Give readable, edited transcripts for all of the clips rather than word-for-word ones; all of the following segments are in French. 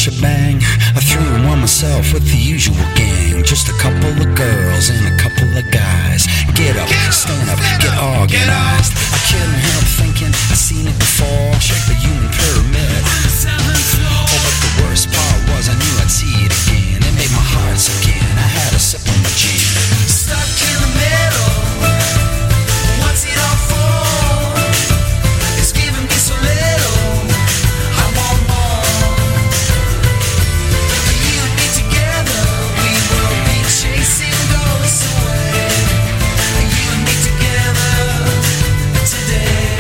shebang. I threw him on myself with the usual gang. Just a couple of girls and a couple of guys. Get up, stand up, get organized. I couldn't help thinking I've seen it before. Shake the human pyramid. Oh, but the worst part was I knew I'd see it again. It made my heart sink in. I had a sip of my gin. Stuck in the middle. What's it all for? It's giving me so little. I want more. You and me together, we will be chasing ghosts away. You and me together today.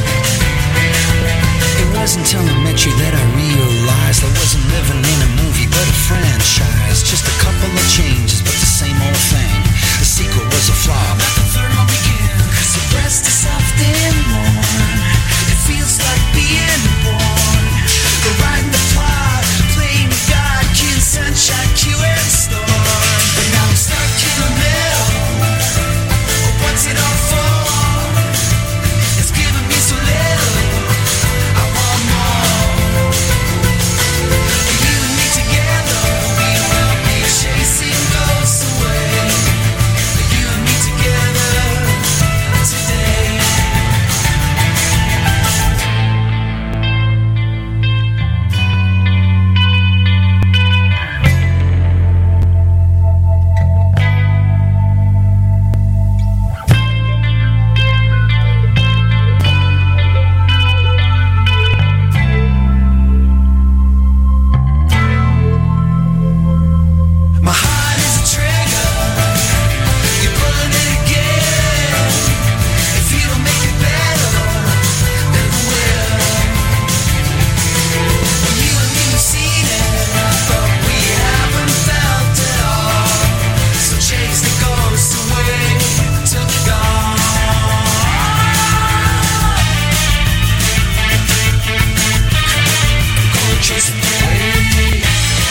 It wasn't until I met you that I realized I wasn't living in a movie but a franchise. Just a couple of changes but the same old thing. The sequel was a flop, the third one began. Cause the breast is soft and warm. It feels like being born. We're riding the plot, playing God, killing sunshine, Q and storm. But now I'm stuck in the middle. What's it all for? It's giving me so little. I want more. You and me together, we will be chasing ghosts away. You and me together today. My heart is a trigger. You're pulling it again. If you don't make it better, then who will? You and me have seen it, but we haven't felt it all. So chase the ghosts away till they're gone. Go and chase them away.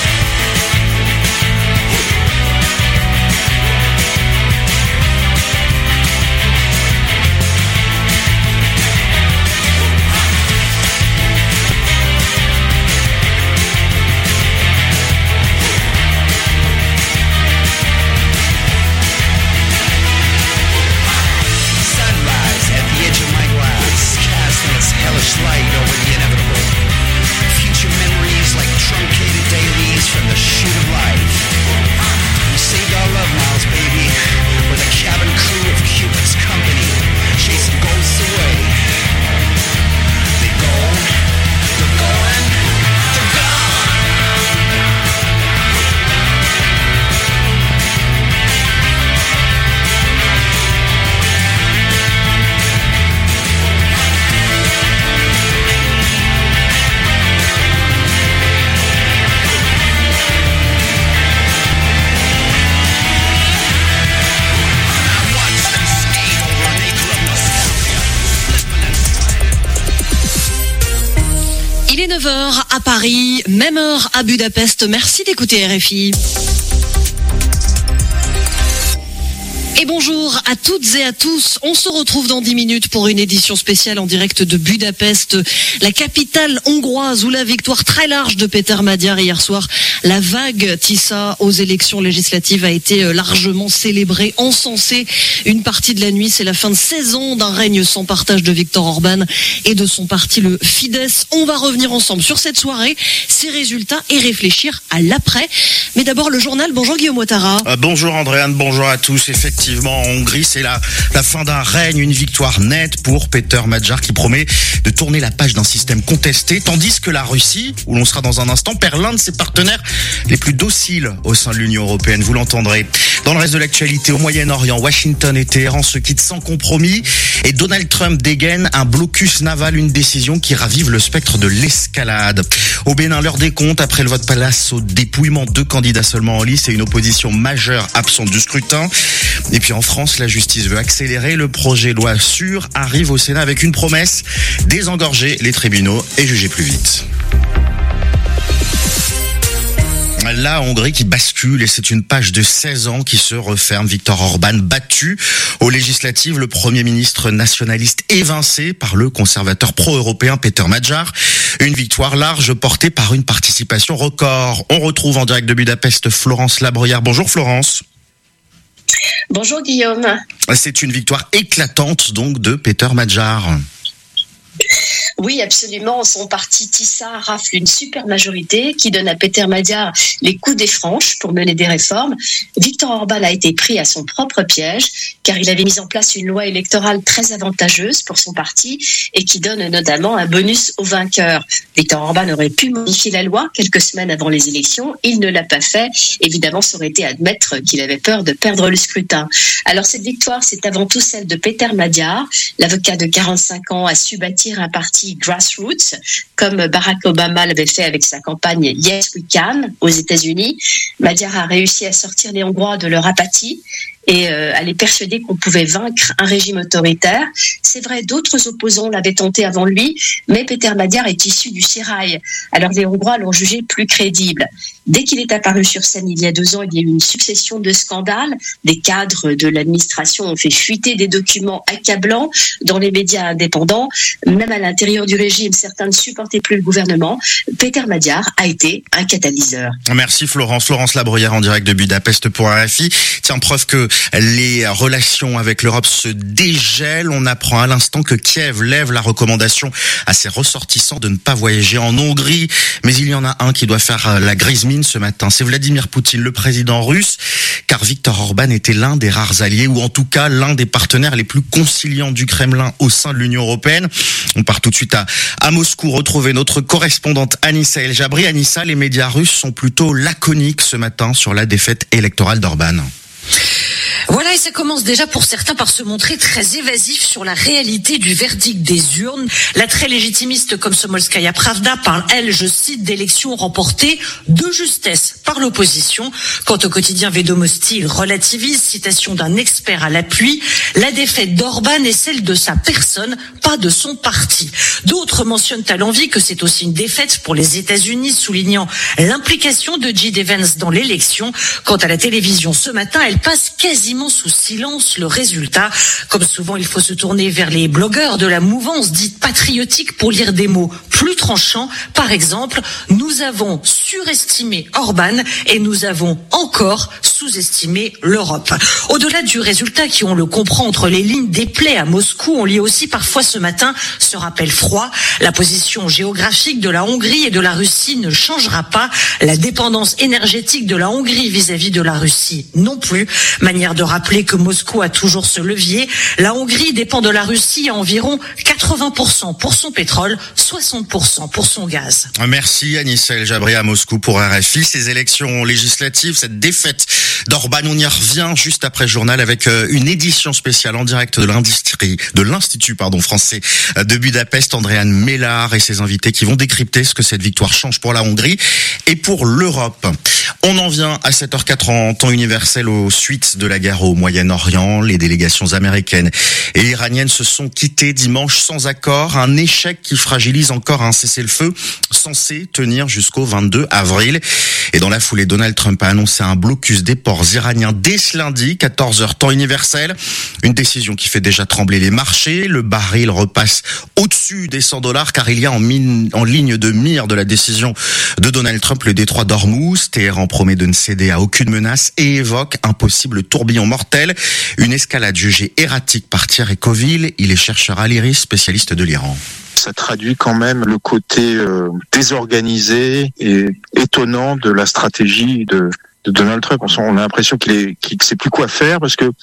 Sunrise at the edge of my glass, casting its hellish light over the inevitable. Future memories like truncated dailies from the shoot of life. We saved our love miles, baby, with a cabin crew of Cupid's company, chasing ghosts away. They're going, they're going, they're gone. Il est 9h à Paris, même heure à Budapest. Merci d'écouter RFI. Et bonjour à toutes et à tous. On se retrouve dans 10 minutes pour une édition spéciale en direct de Budapest, la capitale hongroise où la victoire très large de Péter Magyar hier soir, la vague Tisza aux élections législatives a été largement célébrée, encensée. Une partie de la nuit, c'est la fin de 16 ans d'un règne sans partage de Viktor Orban et de son parti, le Fidesz. On va revenir ensemble sur cette soirée, ses résultats et réfléchir à l'après. Mais d'abord, le journal. Bonjour Guillaume Ouattara. Bonjour Andréane, bonjour à tous. Effectivement, en Hongrie, c'est la fin d'un règne, une victoire nette pour Péter Magyar qui promet de tourner la page d'un système contesté, tandis que la Russie, où l'on sera dans un instant, perd l'un de ses partenaires les plus dociles au sein de l'Union européenne, vous l'entendrez. Dans le reste de l'actualité, au Moyen-Orient, Washington et Téhéran se quittent sans compromis et Donald Trump dégaine un blocus naval, une décision qui ravive le spectre de l'escalade. Au Bénin, l'heure des comptes, après le vote place au dépouillement, 2 candidats seulement en lice et une opposition majeure absente du scrutin. Et puis en France, la justice veut accélérer. Le projet de loi sûr arrive au Sénat avec une promesse: désengorger les tribunaux et juger plus vite. La Hongrie qui bascule et c'est une page de 16 ans qui se referme. Viktor Orban battu aux législatives, le Premier ministre nationaliste évincé par le conservateur pro-européen Péter Magyar. Une victoire large portée par une participation record. On retrouve en direct de Budapest Florence Labruyère. Bonjour Florence. Bonjour Guillaume. C'est une victoire éclatante donc de Peter Magyar. Oui, absolument. Son parti Tisza rafle une super majorité qui donne à Peter Magyar les coups des franches pour mener des réformes. Viktor Orban a été pris à son propre piège car il avait mis en place une loi électorale très avantageuse pour son parti et qui donne notamment un bonus aux vainqueurs. Viktor Orban aurait pu modifier la loi quelques semaines avant les élections. Il ne l'a pas fait. Évidemment, ça aurait été admettre qu'il avait peur de perdre le scrutin. Alors cette victoire, c'est avant tout celle de Peter Magyar. L'avocat de 45 ans a su bâtir un parti grassroots, comme Barack Obama l'avait fait avec sa campagne Yes We Can aux États-Unis. Magyar a réussi à sortir les Hongrois de leur apathie et à les persuader qu'on pouvait vaincre un régime autoritaire. C'est vrai, d'autres opposants l'avaient tenté avant lui, mais Peter Magyar est issu du sérail. Alors les Hongrois l'ont jugé plus crédible. Dès qu'il est apparu sur scène il y a 2 ans, il y a eu une succession de scandales. Des cadres de l'administration ont fait fuiter des documents accablants dans les médias indépendants. Même à l'intérieur du régime, certains ne supportaient plus le gouvernement. Peter Magyar a été un catalyseur. Merci Florence. Florence Labruyère en direct de Budapest pour RFI. Tiens, preuve que les relations avec l'Europe se dégèlent. On apprend à l'instant que Kiev lève la recommandation à ses ressortissants de ne pas voyager en Hongrie. Mais il y en a un qui doit faire la grise mine ce matin. C'est Vladimir Poutine, le président russe, car Viktor Orban était l'un des rares alliés, ou en tout cas l'un des partenaires les plus conciliants du Kremlin au sein de l'Union européenne. On part tout de suite à Moscou retrouver notre correspondante Anissa El Jabri. Anissa, les médias russes sont plutôt laconiques ce matin sur la défaite électorale d'Orban. Voilà, et ça commence déjà pour certains par se montrer très évasif sur la réalité du verdict des urnes. La très légitimiste Komsomolskaya Pravda parle, elle, je cite, d'élections remportées de justesse par l'opposition. Quant au quotidien Vedomosti, il relativise, citation d'un expert à l'appui, la défaite d'Orban est celle de sa personne, pas de son parti. D'autres mentionnent à l'envi que c'est aussi une défaite pour les États-Unis, soulignant l'implication de J.D. Vance dans l'élection. Quant à la télévision ce matin, elle passe quasiment sous silence le résultat. Comme souvent, il faut se tourner vers les blogueurs de la mouvance dite patriotique pour lire des mots plus tranchants. Par exemple, nous avons surestimé Orban et nous avons encore sous-estimé l'Europe. Au-delà du résultat qui, on le comprend, entre les lignes déplaît à Moscou, on lit aussi parfois ce matin ce rappel froid. La position géographique de la Hongrie et de la Russie ne changera pas. La dépendance énergétique de la Hongrie vis-à-vis de la Russie non plus. Manière de rappeler que Moscou a toujours ce levier. La Hongrie dépend de la Russie à environ 80% pour son pétrole, 60% pour son gaz. Merci Anissa El Jabri à Moscou pour RFI. Ces élections législatives, cette défaite d'Orban, on y revient juste après le journal avec une édition spéciale en direct de l'Institut français de Budapest. Andréane Mellard et ses invités qui vont décrypter ce que cette victoire change pour la Hongrie et pour l'Europe. On en vient à 7h04 en temps universel aux suites de la guerre au Moyen-Orient. Les délégations américaines et iraniennes se sont quittées dimanche sans accord. Un échec qui fragilise encore un cessez-le-feu censé tenir jusqu'au 22 avril. Et dans la foulée, Donald Trump a annoncé un blocus des ports iraniens dès ce lundi, 14h temps universel. Une décision qui fait déjà trembler les marchés. Le baril repasse au-dessus des $100 car il y a en ligne de mire de la décision de Donald Trump le détroit d'Ormuz. Téhéran promet de ne céder à aucune menace et évoque un possible tourbillon mortel. Une escalade jugée erratique par Thierry Coville. Il est chercheur à l'IRIS, spécialiste de l'Iran. Ça traduit quand même le côté désorganisé et étonnant de la stratégie de Donald Trump. On a l'impression qu'il sait plus quoi faire parce que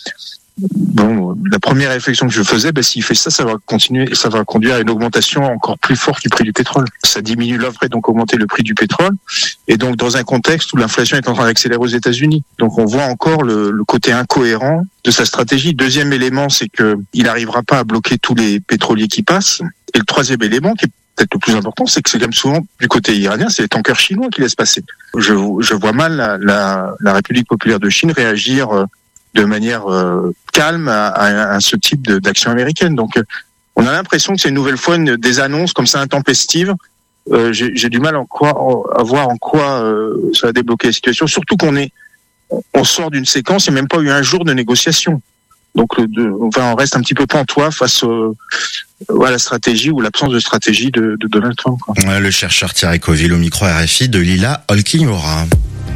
la première réflexion que je faisais, s'il fait ça, ça va conduire à une augmentation encore plus forte du prix du pétrole. Ça diminue l'offre et donc augmenter le prix du pétrole. Et donc dans un contexte où l'inflation est en train d'accélérer aux États-Unis. Donc on voit encore le côté incohérent de sa stratégie. Deuxième élément, c'est que il n'arrivera pas à bloquer tous les pétroliers qui passent. Et le troisième élément, qui est peut-être le plus important, c'est que c'est quand même souvent du côté iranien, c'est les tankers chinois qui laissent passer. Je vois mal la République populaire de Chine réagir de manière calme à ce type d'action américaine. Donc, on a l'impression que c'est une nouvelle fois des annonces comme ça intempestives. J'ai du mal à voir en quoi ça va débloquer la situation. Surtout on sort d'une séquence, il n'y a même pas eu un jour de négociation. Donc, on reste un petit peu pantois face la stratégie ou l'absence de stratégie de Donald Trump, quoi. Ouais, le chercheur Thierry Coville au micro RFI de Lila Holking-Aura.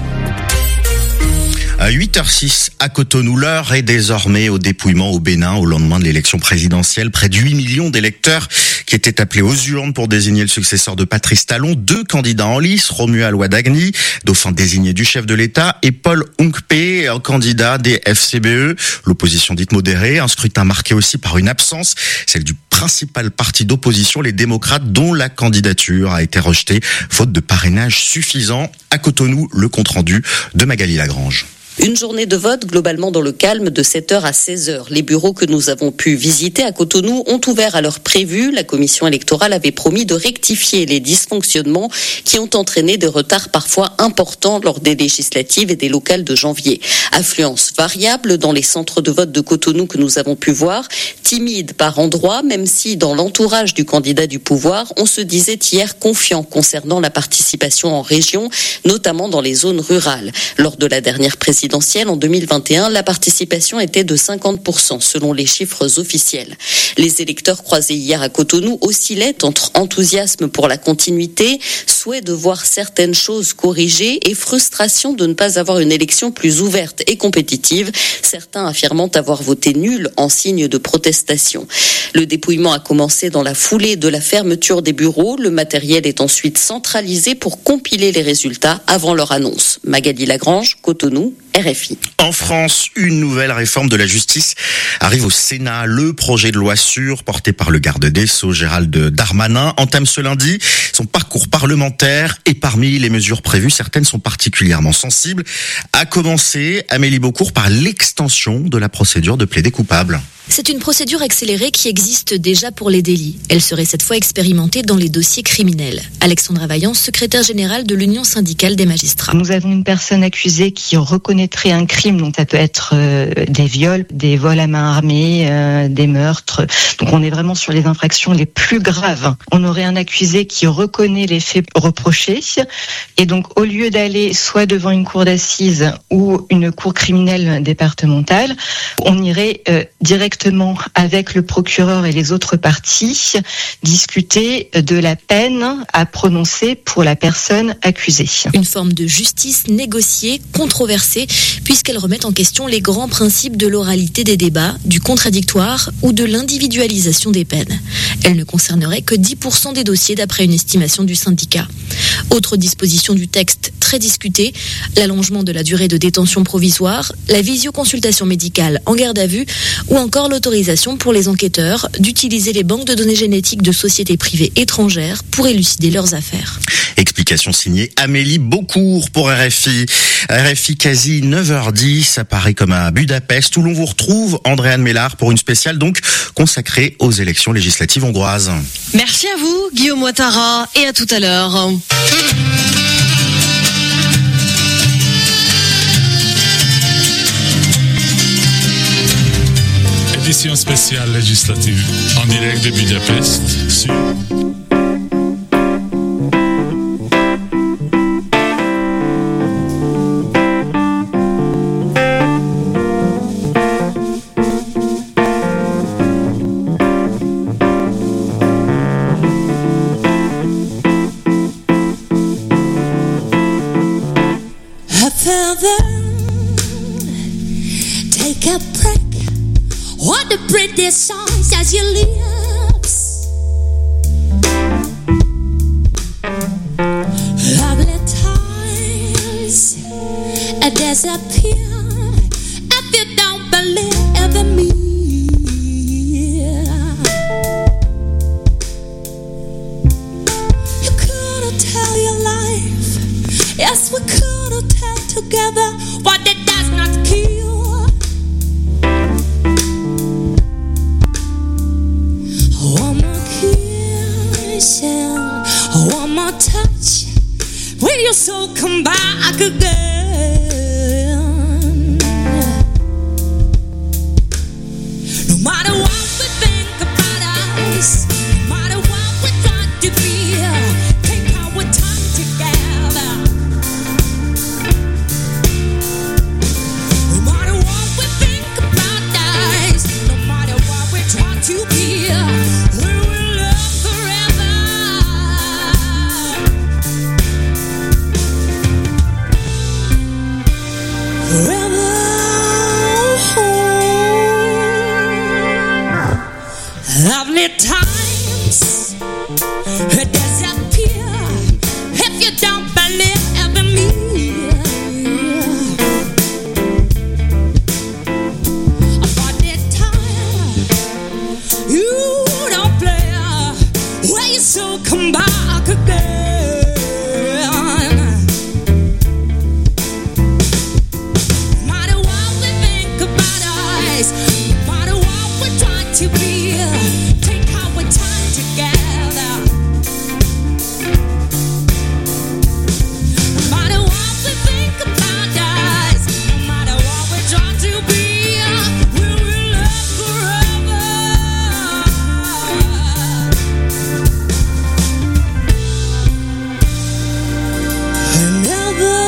À 8h06 à Cotonou, l'heure est désormais au dépouillement au Bénin au lendemain de l'élection présidentielle. Près de 8 millions d'électeurs qui étaient appelés aux urnes pour désigner le successeur de Patrice Talon. 2 candidats en lice, Romuald Wadagni, dauphin désigné du chef de l'État, et Paul Onkpe, un candidat des FCBE, l'opposition dite modérée. Un scrutin marqué aussi par une absence, celle du principal parti d'opposition, les démocrates, dont la candidature a été rejetée faute de parrainage suffisant. À Cotonou, le compte-rendu de Magali Lagrange. Une journée de vote globalement dans le calme de 7h à 16h. Les bureaux que nous avons pu visiter à Cotonou ont ouvert à l'heure prévue. La commission électorale avait promis de rectifier les dysfonctionnements qui ont entraîné des retards parfois importants lors des législatives et des locales de janvier. Affluence variable dans les centres de vote de Cotonou que nous avons pu voir, timide par endroits, même si dans l'entourage du candidat du pouvoir, on se disait hier confiant concernant la participation en région, notamment dans les zones rurales. Lors de la dernière présidentielle en 2021, la participation était de 50% selon les chiffres officiels. Les électeurs croisés hier à Cotonou oscillaient entre enthousiasme pour la continuité, souhait de voir certaines choses corrigées et frustration de ne pas avoir une élection plus ouverte et compétitive, certains affirmant avoir voté nul en signe de protestation. Le dépouillement a commencé dans la foulée de la fermeture des bureaux. Le matériel est ensuite centralisé pour compiler les résultats avant leur annonce. Magali Lagrange, Cotonou, RFI. En France, une nouvelle réforme de la justice arrive au Sénat. Le projet de loi sûre, porté par le garde des Sceaux Gérald Darmanin, entame ce lundi son parcours parlementaire, et parmi les mesures prévues, certaines sont particulièrement sensibles. À commencer, Amélie Beaucourt, par l'extension de la procédure de plaider coupable. C'est une procédure accélérée qui existe déjà pour les délits. Elle serait cette fois expérimentée dans les dossiers criminels. Alexandra Vaillant, secrétaire générale de l'Union syndicale des magistrats. Nous avons une personne accusée qui reconnaîtrait un crime, donc ça peut être des viols, des vols à main armée, des meurtres. Donc on est vraiment sur les infractions les plus graves. On aurait un accusé qui reconnaît les faits reprochés, et donc au lieu d'aller soit devant une cour d'assises ou une cour criminelle départementale, on irait directement avec le procureur et les autres parties discuter de la peine à prononcer pour la personne accusée. Une forme de justice négociée, controversée, puisqu'elle remet en question les grands principes de l'oralité des débats, du contradictoire ou de l'individualisation des peines. Elle ne concernerait que 10% des dossiers d'après une estimation du syndicat. Autre disposition du texte très discutée, l'allongement de la durée de détention provisoire, la visioconsultation médicale en garde à vue ou encore l'autorisation pour les enquêteurs d'utiliser les banques de données génétiques de sociétés privées étrangères pour élucider leurs affaires. Explication signée Amélie Beaucourt pour RFI. RFI quasi 9h10 à Paris comme à Budapest, où l'on vous retrouve, Andréane Mélard, pour une spéciale donc consacrée aux élections législatives hongroises. Merci à vous, Guillaume Ouattara, et à tout à l'heure. Édition spéciale législative en direct de Budapest sur take a break. What the pretty songs as your lips lovely times disappear if you don't believe in me. You couldn't tell your life. Yes, we couldn't tell together what it does not kill. One more kiss and one more touch. Will your soul come back again? No matter what we think about us, no matter what we try to be, take our time together. No matter what we think about us, no matter what we try to be. many times disappear if you don't believe in me. By that time you don't play, well you so come back again. No matter what we think about us, no matter what we try to be, take our time together. No matter what we think about us, no matter what we try to be, we will love forever. And never.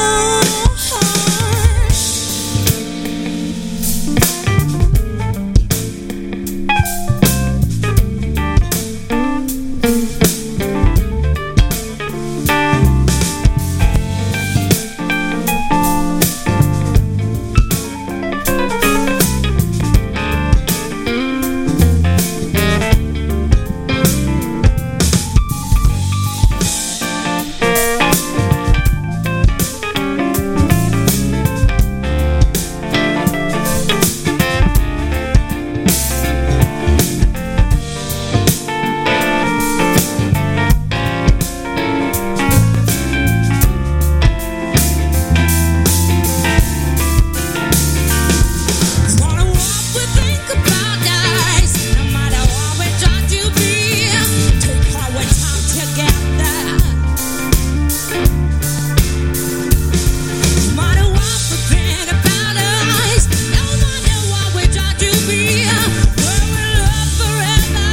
No matter what we think about us, no matter what we try to be, take our time together. No matter what we think about us, no matter what we try to be, we will love forever.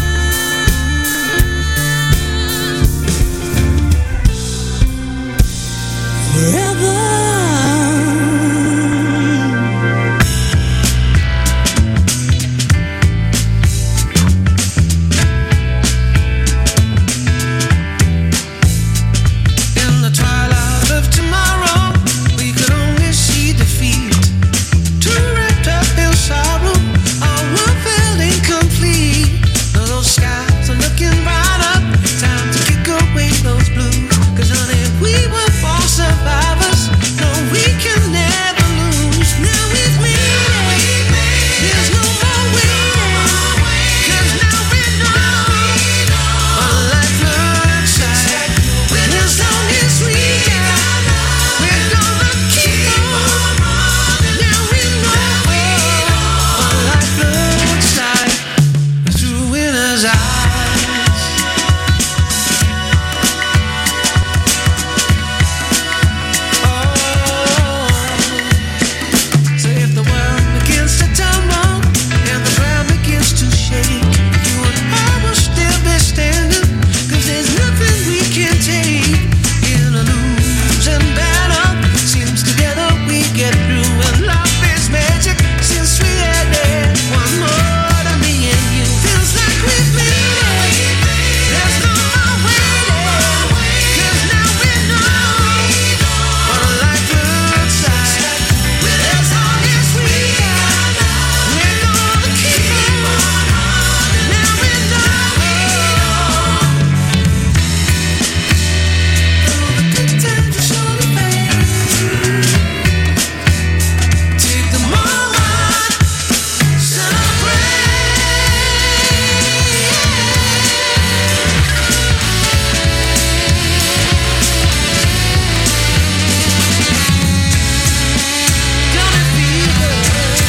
In the twilight of tomorrow, we could only see defeat. Too wrapped up in sorrow, our world felt incomplete. Those skies are looking bright up, time to kick away those blues. 'Cause honey, we were born survivors, no, we can never lose. Now we've made it, there's no more waiting. 'Cause now we know what life looks like. As long as we got, we're gonna keep on. Now we know what life looks like through winter's eyes. So if the world begins to tumble and the ground begins to shake, you and I will still be standing, 'cause there's nothing we can take. In a losing battle, seems together we get through, and love is magic since we added one more to me and you. Feels like we've made it, there's no more waiting. 'Cause now we know what life looks like. As long as we got, we're gonna keep on. Now we know the good times are surely fade. Take the moment, celebrate. Gonna feel good.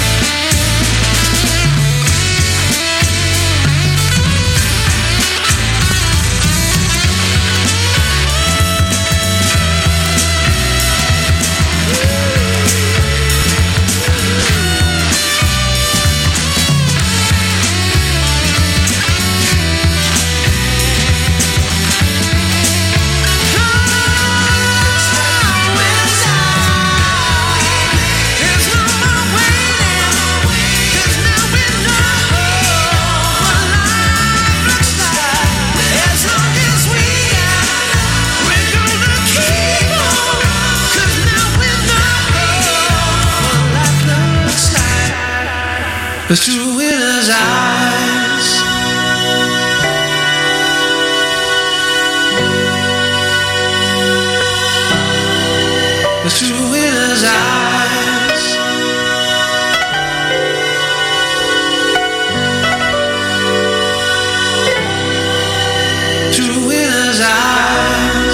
There's no more waiting, 'cause now we know what life looks like. As long as we got, we're gonna keep on. 'Cause now we know what life looks like through winter's eyes. was through his eyes. Through his eyes.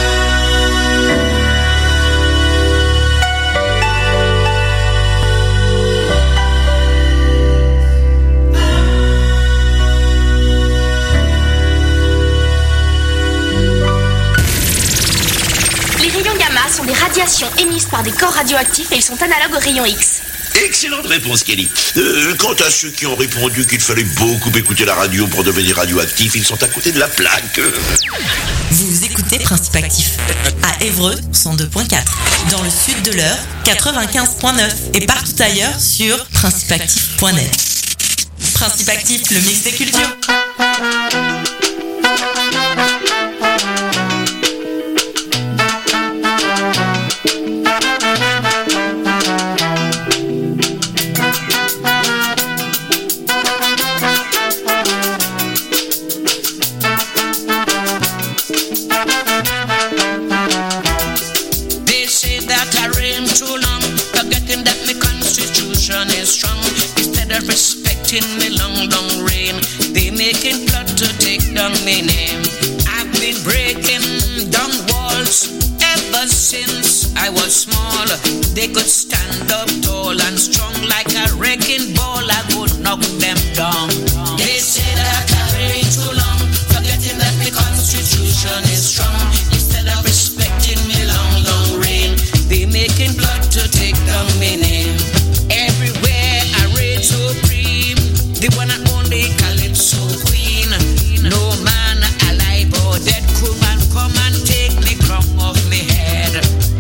Les rayons gamma sont des radiations émises par des corps radioactifs et ils sont analogues aux rayons X. Excellente réponse, Kelly. Quant à ceux qui ont répondu qu'il fallait beaucoup écouter la radio pour devenir radioactif, ils sont à côté de la plaque. Vous écoutez Principe Actif à Évreux 102.4, dans le sud de l'Eure 95.9 et partout ailleurs sur principeactif.net. Principe Actif, le mix des cultures. They say that I reign too long, forgetting that my constitution is strong. Instead of respecting me long, long reign, they making plot to take down my name. I've been breaking down walls ever since I was small. They could stand up tall and strong like a wrecking ball. I could knock them down. They say that I reign too long, forgetting that my constitution is strong. Instead of respecting me long, long reign, they making blood to take down my name. Everywhere I reign supreme, the one and only Calypso queen. No man alive or dead could man come and take the crown off my head.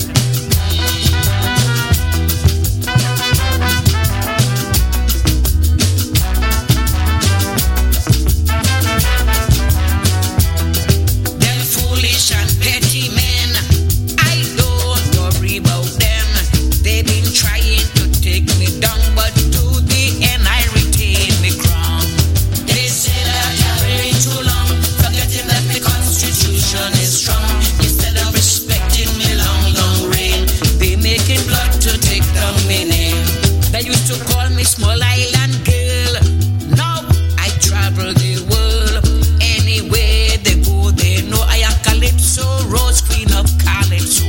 Them foolish and petty men, I don't worry about them. They've been trying to take me down, but to the end I retain my crown. They say that I reign too long, forgetting that the constitution is strong. Instead of respecting me long, long reign, they making blood to take down my name. They used to call me small island girl. Now I travel the world. Anywhere they go, they know I am Calypso, Rose, Queen of Calypso.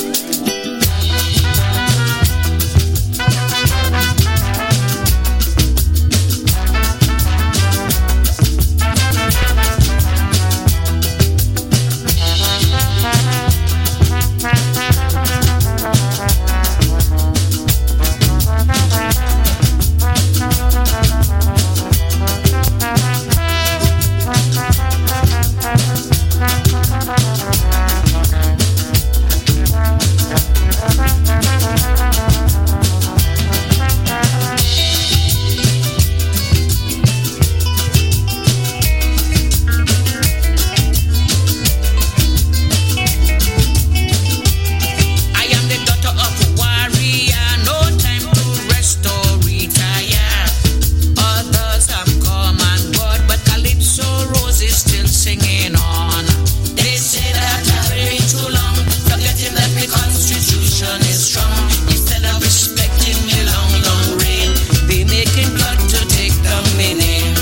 I am the daughter of a warrior, no time to rest or retire. Others have come and gone, but Calypso Rose is still singing on. They say that I reign too long, forgetting that the constitution is strong. Instead of respecting me long, long reign, they making blood to take down my name.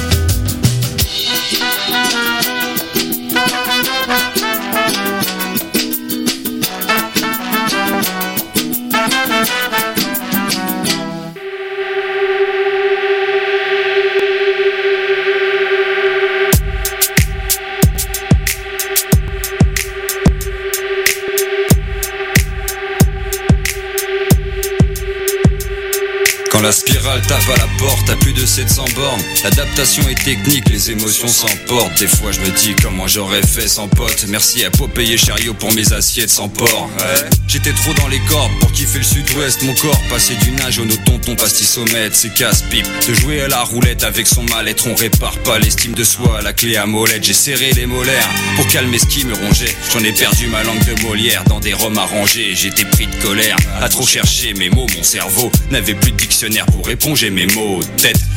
Quand la spirale tape à la porte à plus de 700 bornes, l'adaptation est technique, les émotions s'emportent. Des fois je me dis comment j'aurais fait sans pote. Merci à Popeye et Chariot pour mes assiettes sans porc. Ouais. J'étais trop dans les cordes pour kiffer le sud-ouest. Mon corps passé du nage au nos tontons pastissomètres. C'est casse-pipe de jouer à la roulette avec son mal-être. On répare pas l'estime de soi, la clé à molette. J'ai serré les molaires pour calmer ce qui me rongeait. J'en ai perdu ma langue de Molière dans des roms arrangés. J'étais pris de colère à trop chercher mes mots. Mon cerveau n'avait plus de dictionnaire pour éponger mes mots. Tête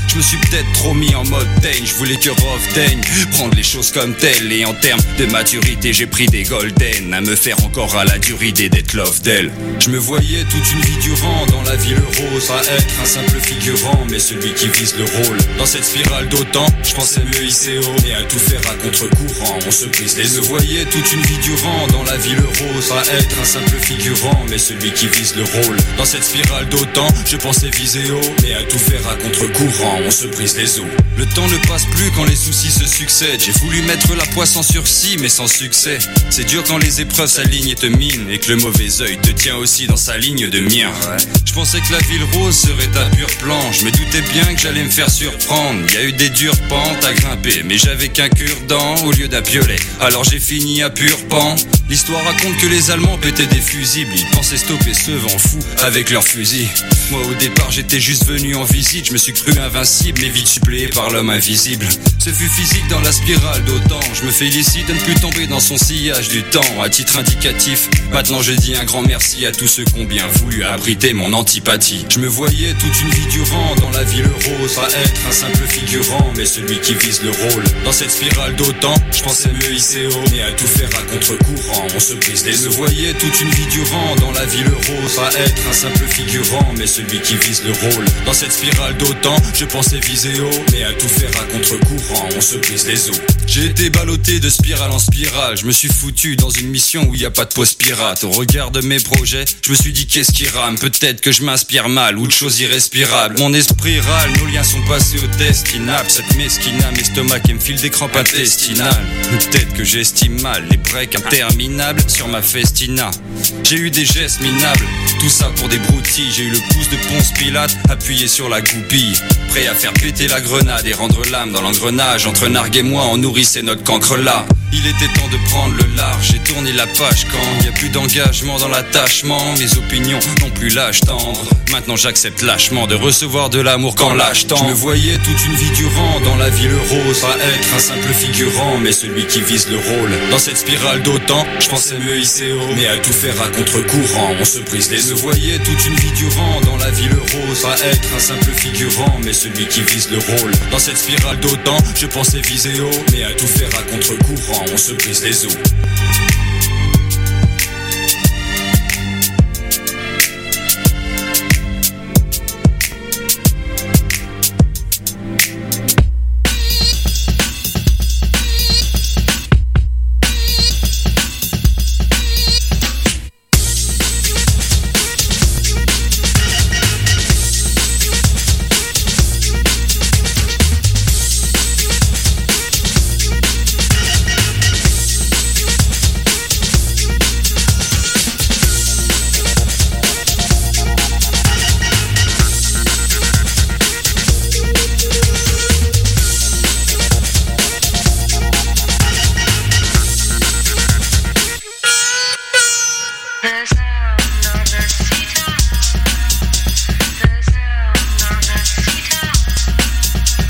Je me suis peut-être trop mis en mode daigne, je voulais que Rof daigne prendre les choses comme telles. Et en termes de maturité, j'ai pris des golden à me faire encore à la dure idée d'être love d'elle. Je me voyais toute une vie durant dans la ville rose à être un simple figurant, mais celui qui vise le rôle. Dans cette spirale d'autant, je pensais me hisser haut et à tout faire à contre-courant, on se brise les œufs. Je me voyais toute une vie durant dans la ville rose à être un simple figurant, mais celui qui vise le rôle. Dans cette spirale d'autant, je pensais viser haut, mais à tout faire à contre-courant, on se brise les os. Le temps ne passe plus quand les soucis se succèdent. J'ai voulu mettre la poisse en sursis, mais sans succès. C'est dur quand les épreuves s'alignent et te minent, et que le mauvais œil te tient aussi dans sa ligne de mire. Je pensais que la ville rose serait un pur plan. Je me doutais bien que j'allais me faire surprendre. Il y a eu des dures pentes à grimper, mais j'avais qu'un cure-dent au lieu d'un piolet. Alors j'ai fini à pur pan. L'histoire raconte que les Allemands pétaient des fusibles. Ils pensaient stopper ce vent fou avec leurs fusils. Moi au départ j'étais juste venu en visite. Je me suis cru invincible, mais vite suppléé par l'homme invisible. Ce fut physique dans la spirale d'autant. Je me félicite de ne plus tomber dans son sillage du temps. À titre indicatif, maintenant je dis un grand merci à tous ceux qui ont bien voulu abriter mon antipathie. Je me voyais toute une vie durant dans la ville rose à être un simple figurant, mais celui qui vise le rôle. Dans cette spirale d'autant, je pensais me hisser haut, mais à tout faire à contre-courant, on se brise les œufs. Je me voyais toute une vie durant dans la ville rose à être un simple figurant, mais celui qui vise le rôle. Dans cette spirale d'autant, je pensais viser haut, mais à tout faire à contre-courant, on se brise les os. J'ai été ballotté de spirale en spirale. Je me suis foutu dans une mission où il y a pas de poste pirate. Au regard de mes projets, je me suis dit qu'est-ce qui rame. Peut-être que je m'inspire mal ou de choses irrespirables. Mon esprit râle, nos liens sont passés au test inapte. Cette mesquina, mes estomacs et me file des crampes intestinales. Peut-être que j'estime mal les breaks interminables sur ma festina. J'ai eu des gestes minables, tout ça pour des broutilles. J'ai eu le pouce de Ponce Pilate appuyé sur la goupille, prêt à faire péter la grenade et rendre l'âme dans l'engrenage. Entre Nargue et moi, on nourrissait notre cancre là. Il était temps de prendre le large, j'ai tourné la page quand il n'y a plus d'engagement dans l'attachement. Mes opinions n'ont plus l'âge tendre. Maintenant j'accepte lâchement de recevoir de l'amour quand lâche tant. Je me voyais toute une vie durant dans la ville rose à être un simple figurant, mais celui qui vise le rôle. Dans cette spirale d'autant, je pensais me hisser haut, mais à tout faire à contre-courant, on se brise les œufs. Je me voyais toute une vie durant dans la ville rose à être un simple figurant, mais celui qui vise le rôle. Dans cette spirale d'autant, je pensais viser haut, mais à tout faire à contre-courant, on se brise les os.